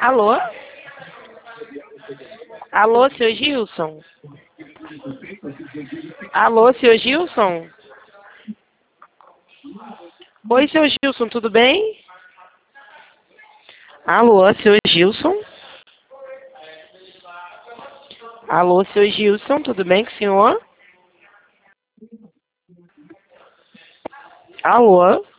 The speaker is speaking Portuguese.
Alô? Alô, seu Gilson? Alô, seu Gilson? Oi, seu Gilson, tudo bem? Alô, seu Gilson? Alô, seu Gilson, tudo bem com o senhor? Alô?